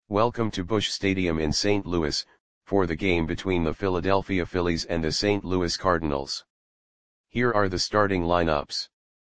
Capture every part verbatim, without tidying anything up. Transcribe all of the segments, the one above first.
Welcome to Busch Stadium in Saint Louis, for the game between the Philadelphia Phillies and the Saint Louis Cardinals. Here are the starting lineups.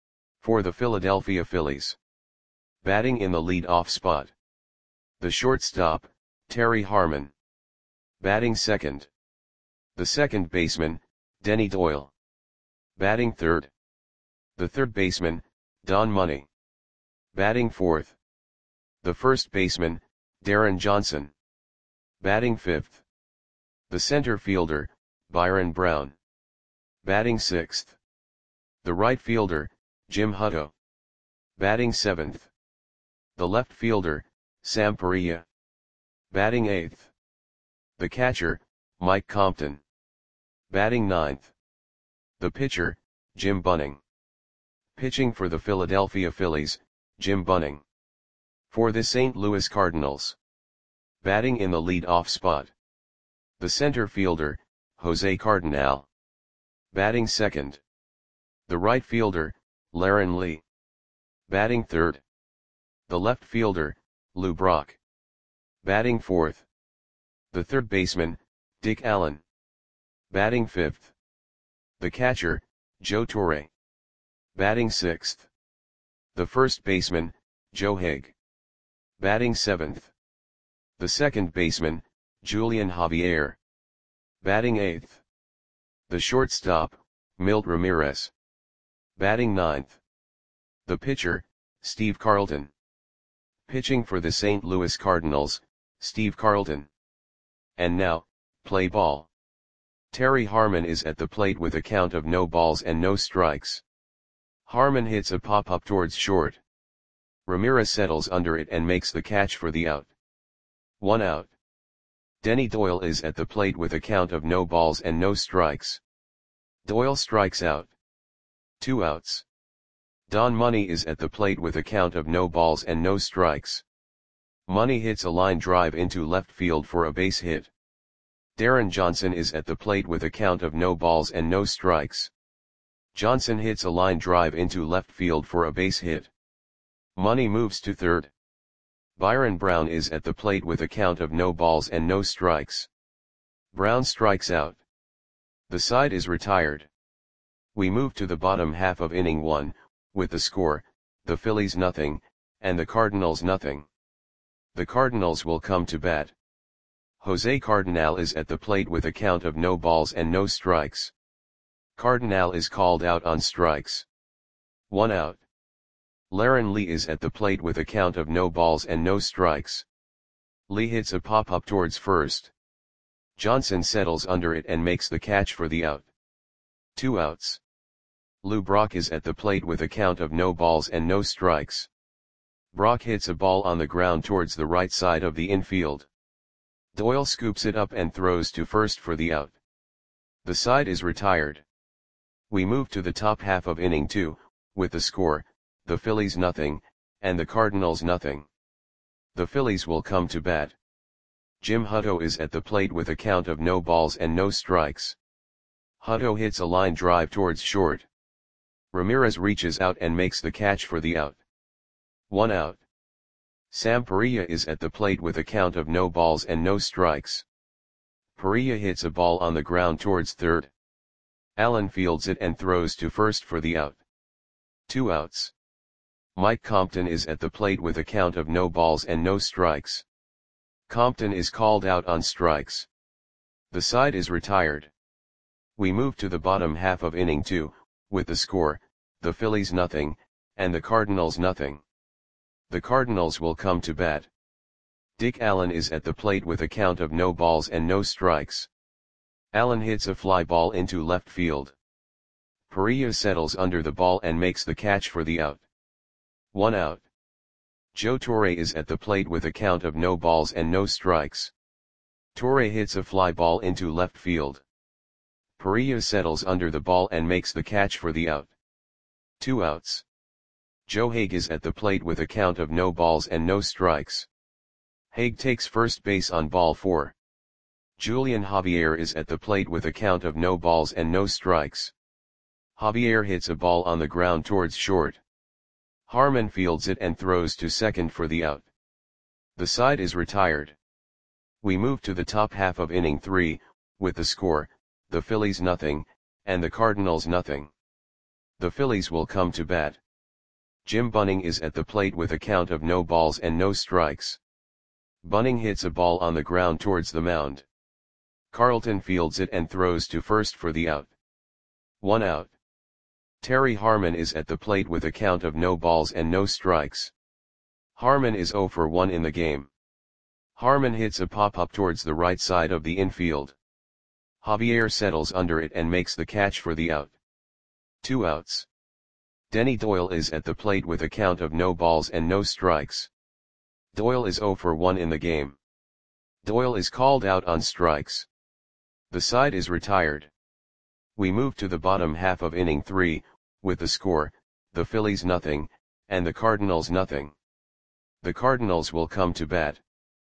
For the Philadelphia Phillies. Batting in the lead-off spot. The shortstop, Terry Harmon. Batting second. The second baseman, Denny Doyle. Batting third. The third baseman, Don Money. Batting fourth. The first baseman, Darren Johnson. Batting fifth. The center fielder, Byron Brown. Batting sixth. The right fielder, Jim Hutto. Batting seventh. The left fielder, Sam Perilla. Batting eighth. The catcher, Mike Compton. Batting ninth. The pitcher, Jim Bunning. Pitching for the Philadelphia Phillies, Jim Bunning. For the Saint Louis Cardinals. Batting in the lead-off spot. The center fielder, Jose Cardinal. Batting second. The right fielder, Laren Lee. Batting third. The left fielder, Lou Brock. Batting fourth. The third baseman, Dick Allen. Batting fifth. The catcher, Joe Torre. Batting sixth. The first baseman, Joe Haig. Batting seventh. The second baseman, Julian Javier. Batting eighth. The shortstop, Milt Ramirez. Batting ninth. The pitcher, Steve Carlton. Pitching for the Saint Louis Cardinals, Steve Carlton. And now, play ball. Terry Harmon is at the plate with a count of no balls and no strikes. Harmon hits a pop-up towards short. Ramirez settles under it and makes the catch for the out. One out. Denny Doyle is at the plate with a count of no balls and no strikes. Doyle strikes out. Two outs. Don Money is at the plate with a count of no balls and no strikes. Money hits a line drive into left field for a base hit. Darren Johnson is at the plate with a count of no balls and no strikes. Johnson hits a line drive into left field for a base hit. Money moves to third. Byron Brown is at the plate with a count of no balls and no strikes. Brown strikes out. The side is retired. We move to the bottom half of inning one, with the score, the Phillies nothing, and the Cardinals nothing. The Cardinals will come to bat. Jose Cardinal is at the plate with a count of no balls and no strikes. Cardinal is called out on strikes. One out. Laren Lee is at the plate with a count of no balls and no strikes. Lee hits a pop-up towards first. Johnson settles under it and makes the catch for the out. Two outs. Lou Brock is at the plate with a count of no balls and no strikes. Brock hits a ball on the ground towards the right side of the infield. Doyle scoops it up and throws to first for the out. The side is retired. We move to the top half of inning two, with the score, the Phillies nothing, and the Cardinals nothing. The Phillies will come to bat. Jim Hutto is at the plate with a count of no balls and no strikes. Hutto hits a line drive towards short. Ramirez reaches out and makes the catch for the out. One out. Sam Perilla is at the plate with a count of no balls and no strikes. Perilla hits a ball on the ground towards third. Allen fields it and throws to first for the out. Two outs. Mike Compton is at the plate with a count of no balls and no strikes. Compton is called out on strikes. The side is retired. We move to the bottom half of inning two, with the score, the Phillies nothing, and the Cardinals nothing. The Cardinals will come to bat. Dick Allen is at the plate with a count of no balls and no strikes. Allen hits a fly ball into left field. Perilla settles under the ball and makes the catch for the out. One out. Joe Torre is at the plate with a count of no balls and no strikes. Torre hits a fly ball into left field. Perilla settles under the ball and makes the catch for the out. Two outs. Joe Haig is at the plate with a count of no balls and no strikes. Haig takes first base on ball four. Julian Javier is at the plate with a count of no balls and no strikes. Javier hits a ball on the ground towards short. Harmon fields it and throws to second for the out. The side is retired. We move to the top half of inning three, with the score, the Phillies nothing, and the Cardinals nothing. The Phillies will come to bat. Jim Bunning is at the plate with a count of no balls and no strikes. Bunning hits a ball on the ground towards the mound. Carlton fields it and throws to first for the out. One out. Terry Harmon is at the plate with a count of no balls and no strikes. Harmon is oh for one in the game. Harmon hits a pop-up towards the right side of the infield. Javier settles under it and makes the catch for the out. Two outs. Denny Doyle is at the plate with a count of no balls and no strikes. Doyle is oh for one in the game. Doyle is called out on strikes. The side is retired. We move to the bottom half of inning three, with the score, the Phillies nothing, and the Cardinals nothing. The Cardinals will come to bat.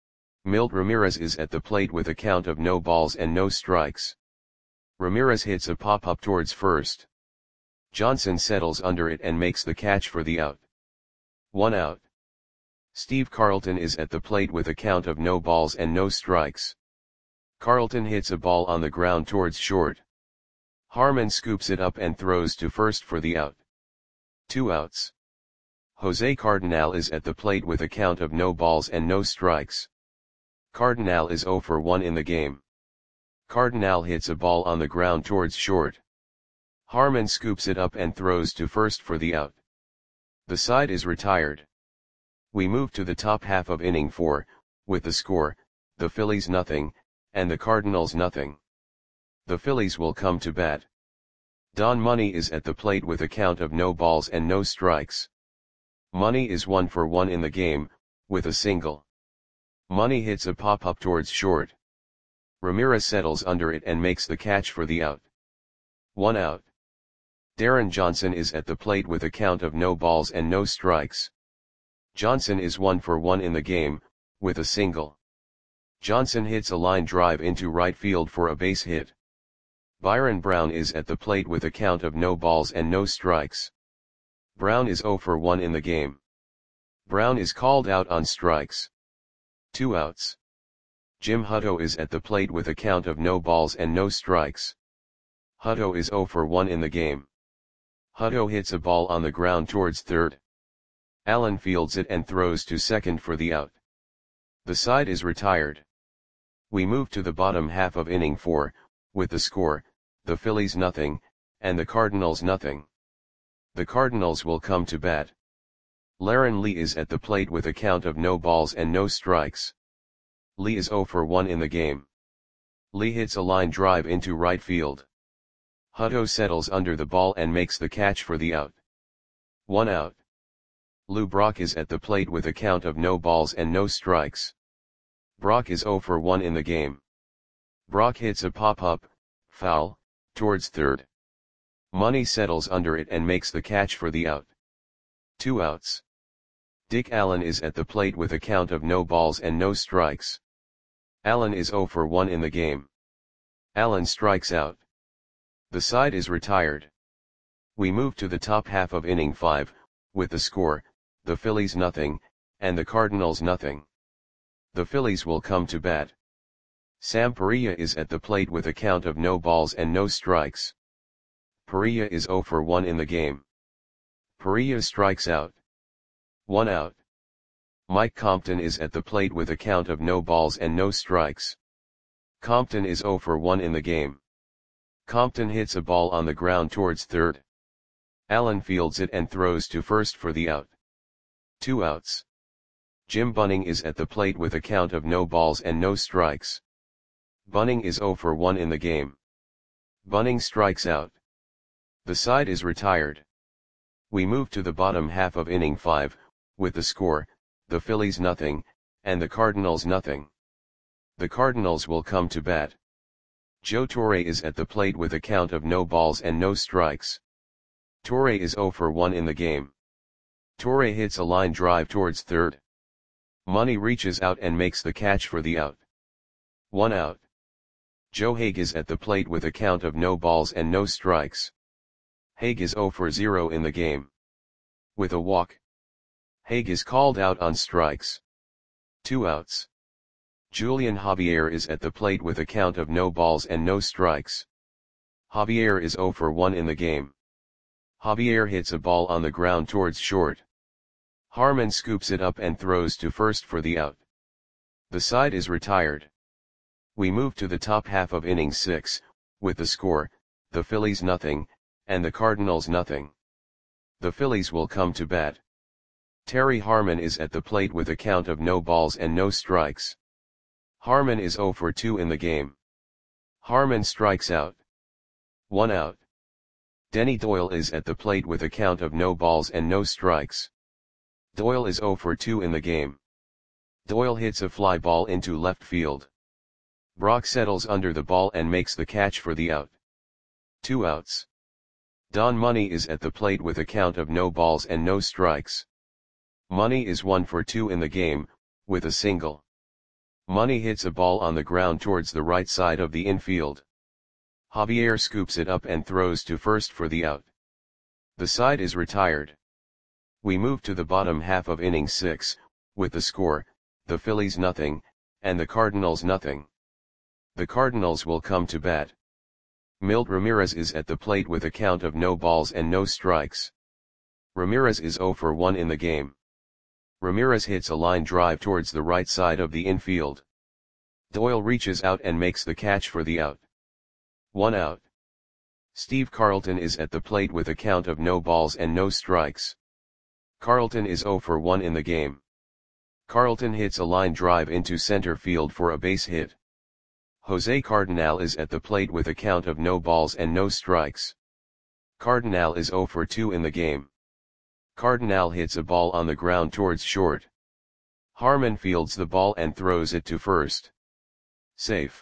Milt Ramirez is at the plate with a count of no balls and no strikes. Ramirez hits a pop-up towards first. Johnson settles under it and makes the catch for the out. One out. Steve Carlton is at the plate with a count of no balls and no strikes. Carlton hits a ball on the ground towards short. Harmon scoops it up and throws to first for the out. Two outs. Jose Cardinal is at the plate with a count of no balls and no strikes. Cardinal is oh for one in the game. Cardinal hits a ball on the ground towards short. Harmon scoops it up and throws to first for the out. The side is retired. We move to the top half of inning four, with the score, the Phillies nothing, and the Cardinals nothing. The Phillies will come to bat. Don Money is at the plate with a count of no balls and no strikes. Money is one for one in the game, with a single. Money hits a pop-up towards short. Ramirez settles under it and makes the catch for the out. One out. Darren Johnson is at the plate with a count of no balls and no strikes. Johnson is one for one in the game, with a single. Johnson hits a line drive into right field for a base hit. Byron Brown is at the plate with a count of no balls and no strikes. Brown is oh for one in the game. Brown is called out on strikes. Two outs. Jim Hutto is at the plate with a count of no balls and no strikes. Hutto is oh for one in the game. Hutto hits a ball on the ground towards third. Allen fields it and throws to second for the out. The side is retired. We move to the bottom half of inning four, with the score, the Phillies nothing, and the Cardinals nothing. The Cardinals will come to bat. Laren Lee is at the plate with a count of no balls and no strikes. Lee is oh for one in the game. Lee hits a line drive into right field. Hutto settles under the ball and makes the catch for the out. One out. Lou Brock is at the plate with a count of no balls and no strikes. Brock is oh for one in the game. Brock hits a pop-up, foul, towards third. Money settles under it and makes the catch for the out. Two outs. Dick Allen is at the plate with a count of no balls and no strikes. Allen is oh for one in the game. Allen strikes out. The side is retired. We move to the top half of inning five, with the score, the Phillies nothing, and the Cardinals nothing. The Phillies will come to bat. Sam Perilla is at the plate with a count of no balls and no strikes. Perilla is oh for one in the game. Perilla strikes out. One out. Mike Compton is at the plate with a count of no balls and no strikes. Compton is oh for one in the game. Compton hits a ball on the ground towards third. Allen fields it and throws to first for the out. Two outs. Jim Bunning is at the plate with a count of no balls and no strikes. Bunning is oh for one in the game. Bunning strikes out. The side is retired. We move to the bottom half of inning five, with the score, the Phillies nothing, and the Cardinals nothing. The Cardinals will come to bat. Joe Torre is at the plate with a count of no balls and no strikes. Torre is oh for one in the game. Torre hits a line drive towards third. Money reaches out and makes the catch for the out. One out. Joe Haig is at the plate with a count of no balls and no strikes. Haig is oh for zero in the game. With a walk. Haig is called out on strikes. Two outs. Julian Javier is at the plate with a count of no balls and no strikes. Javier is zero for one in the game. Javier hits a ball on the ground towards short. Harman scoops it up and throws to first for the out. The side is retired. We move to the top half of inning six, with the score, the Phillies nothing, and the Cardinals nothing. The Phillies will come to bat. Terry Harman is at the plate with a count of no balls and no strikes. Harman is zero for two in the game. Harman strikes out. One out. Denny Doyle is at the plate with a count of no balls and no strikes. Doyle is zero for two in the game. Doyle hits a fly ball into left field. Brock settles under the ball and makes the catch for the out. Two outs. Don Money is at the plate with a count of no balls and no strikes. Money is one for two in the game, with a single. Money hits a ball on the ground towards the right side of the infield. Javier scoops it up and throws to first for the out. The side is retired. We move to the bottom half of inning six, with the score, the Phillies nothing, and the Cardinals nothing. The Cardinals will come to bat. Milt Ramirez is at the plate with a count of no balls and no strikes. Ramirez is zero for one in the game. Ramirez hits a line drive towards the right side of the infield. Doyle reaches out and makes the catch for the out. One out. Steve Carlton is at the plate with a count of no balls and no strikes. Carlton is zero for one in the game. Carlton hits a line drive into center field for a base hit. Jose Cardinal is at the plate with a count of no balls and no strikes. Cardinal is zero for two in the game. Cardinal hits a ball on the ground towards short. Harman fields the ball and throws it to first. Safe.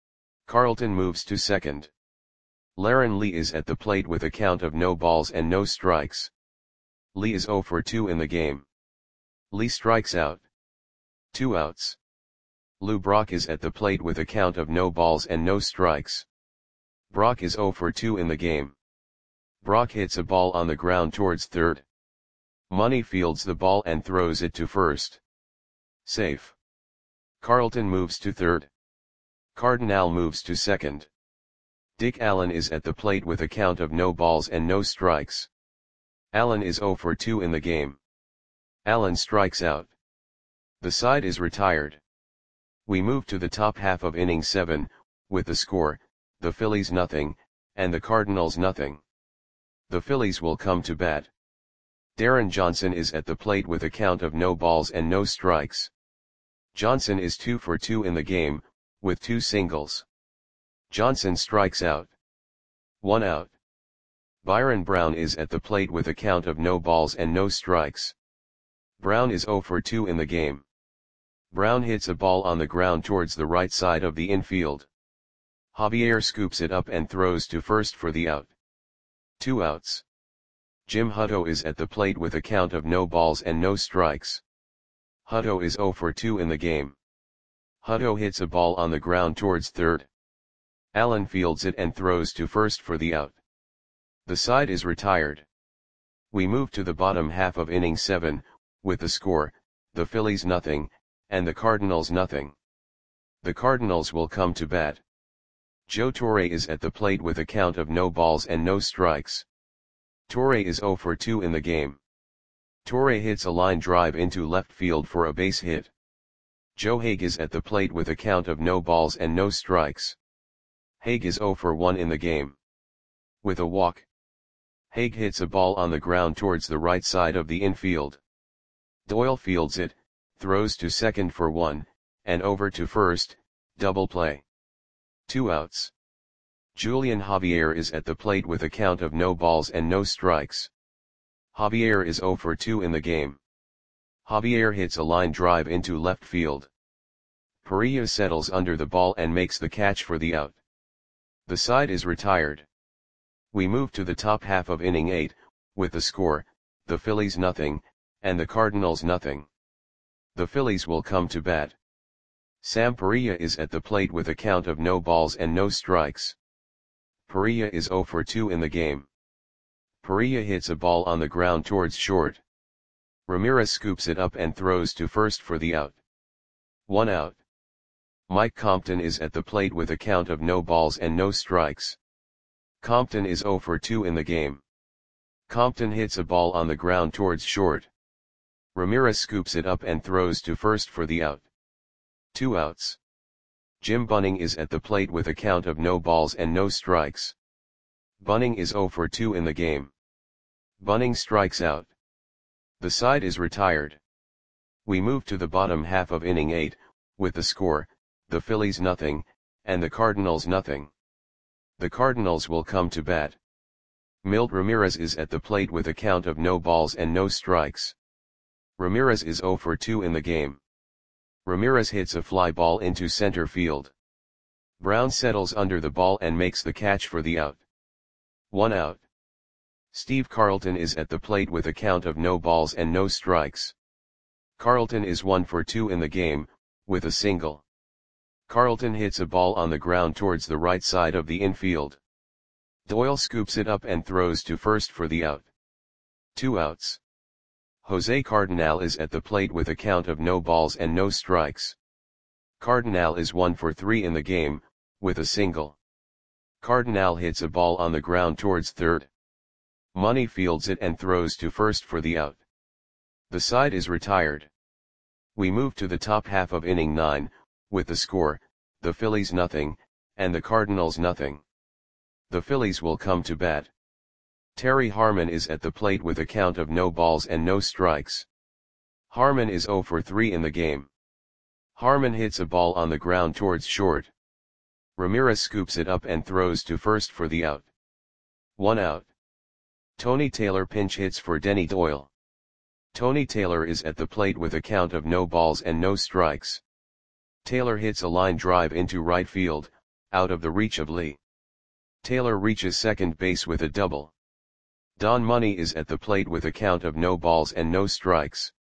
Carlton moves to second. Laren Lee is at the plate with a count of no balls and no strikes. Lee is zero for two in the game. Lee strikes out. Two outs. Lou Brock is at the plate with a count of no balls and no strikes. Brock is zero for two in the game. Brock hits a ball on the ground towards third. Money fields the ball and throws it to first. Safe. Carlton moves to third. Cardinal moves to second. Dick Allen is at the plate with a count of no balls and no strikes. Allen is zero for two in the game. Allen strikes out. The side is retired. We move to the top half of inning seven, with the score, the Phillies nothing, and the Cardinals nothing. The Phillies will come to bat. Darren Johnson is at the plate with a count of no balls and no strikes. Johnson is two for two in the game, with two singles. Johnson strikes out. One out. Byron Brown is at the plate with a count of no balls and no strikes. Brown is zero for two in the game. Brown hits a ball on the ground towards the right side of the infield. Javier scoops it up and throws to first for the out. Two outs. Jim Hutto is at the plate with a count of no balls and no strikes. Hutto is zero for two in the game. Hutto hits a ball on the ground towards third. Allen fields it and throws to first for the out. The side is retired. We move to the bottom half of inning seven, with the score, the Phillies nothing, and the Cardinals nothing. The Cardinals will come to bat. Joe Torre is at the plate with a count of no balls and no strikes. Torre is zero for two in the game. Torre hits a line drive into left field for a base hit. Joe Haig is at the plate with a count of no balls and no strikes. Haig is zero for one in the game. With a walk. Haig hits a ball on the ground towards the right side of the infield. Doyle fields it, throws to second for one, and over to first, double play. Two outs. Julian Javier is at the plate with a count of no balls and no strikes. Javier is zero for two in the game. Javier hits a line drive into left field. Perilla settles under the ball and makes the catch for the out. The side is retired. We move to the top half of inning eight, with the score, the Phillies nothing, and the Cardinals nothing. The Phillies will come to bat. Sam Perilla is at the plate with a count of no balls and no strikes. Perilla is zero for two in the game. Perilla hits a ball on the ground towards short. Ramirez scoops it up and throws to first for the out. One out. Mike Compton is at the plate with a count of no balls and no strikes. Compton is zero for two in the game. Compton hits a ball on the ground towards short. Ramirez scoops it up and throws to first for the out. Two outs. Jim Bunning is at the plate with a count of no balls and no strikes. Bunning is zero for two in the game. Bunning strikes out. The side is retired. We move to the bottom half of inning eight, with the score, the Phillies nothing, and the Cardinals nothing. The Cardinals will come to bat. Milt Ramirez is at the plate with a count of no balls and no strikes. Ramirez is zero for two in the game. Ramirez hits a fly ball into center field. Brown settles under the ball and makes the catch for the out. One out. Steve Carlton is at the plate with a count of no balls and no strikes. Carlton is one for two in the game, with a single. Carlton hits a ball on the ground towards the right side of the infield. Doyle scoops it up and throws to first for the out. Two outs. Jose Cardinal is at the plate with a count of no balls and no strikes. Cardinal is one for three in the game, with a single. Cardinal hits a ball on the ground towards third. Money fields it and throws to first for the out. The side is retired. We move to the top half of inning nine, with the score, the Phillies nothing, and the Cardinals nothing. The Phillies will come to bat. Terry Harmon is at the plate with a count of no balls and no strikes. Harmon is zero for three in the game. Harmon hits a ball on the ground towards short. Ramirez scoops it up and throws to first for the out. One out. Tony Taylor pinch hits for Denny Doyle. Tony Taylor is at the plate with a count of no balls and no strikes. Taylor hits a line drive into right field, out of the reach of Lee. Taylor reaches second base with a double. Don Money is at the plate with a count of no balls and no strikes.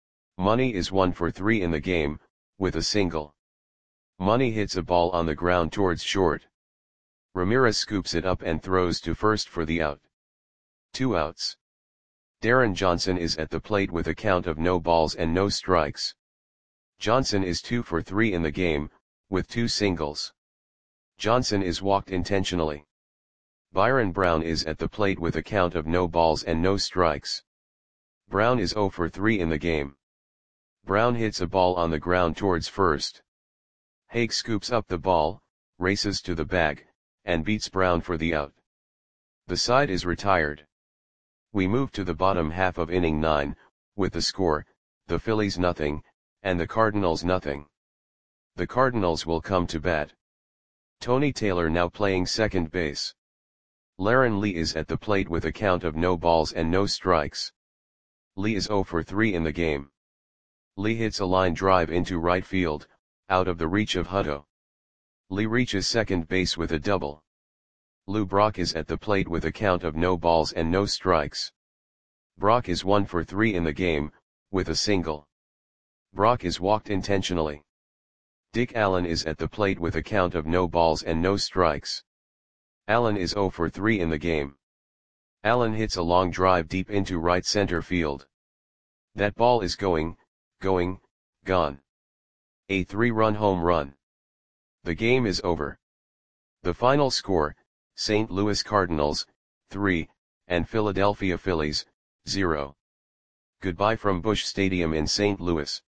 Money is one for three in the game, with a single. Money hits a ball on the ground towards short. Ramirez scoops it up and throws to first for the out. Two outs. Darren Johnson is at the plate with a count of no balls and no strikes. Johnson is two for three in the game, with two singles. Johnson is walked intentionally. Byron Brown is at the plate with a count of no balls and no strikes. Brown is zero for three in the game. Brown hits a ball on the ground towards first. Haig scoops up the ball, races to the bag, and beats Brown for the out. The side is retired. We move to the bottom half of inning nine, with the score, the Phillies nothing, and the Cardinals nothing. The Cardinals will come to bat. Tony Taylor now playing second base. Laren Lee is at the plate with a count of no balls and no strikes. Lee is zero for three in the game. Lee hits a line drive into right field, out of the reach of Hutto. Lee reaches second base with a double. Lou Brock is at the plate with a count of no balls and no strikes. Brock is one for three in the game, with a single. Brock is walked intentionally. Dick Allen is at the plate with a count of no balls and no strikes. Allen is zero for three in the game. Allen hits a long drive deep into right center field. That ball is going, going, gone. A three-run home run. The game is over. The final score, Saint Louis Cardinals, three, and Philadelphia Phillies, zero. Goodbye from Busch Stadium in Saint Louis.